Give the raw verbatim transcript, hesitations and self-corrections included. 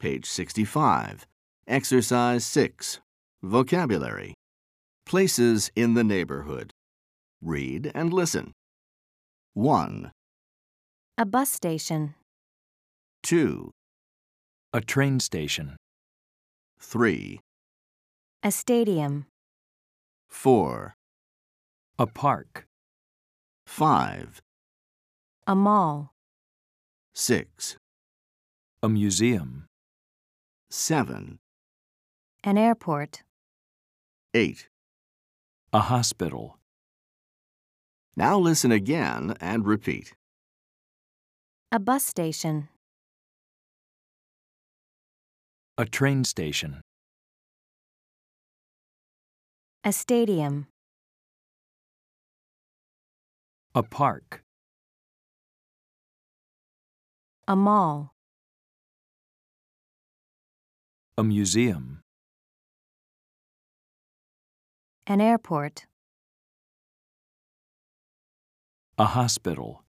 Page sixty-five. Exercise six. Vocabulary. Places in the neighborhood. Read and listen. one, A bus station. two, A train station. three, A stadium. four, A park. five, A mall. six, A museum. seven, An airport. eight. A hospital. Now listen again and repeat. A bus station. A train station. A stadium. A park. A mall. A museum. An airport. A hospital.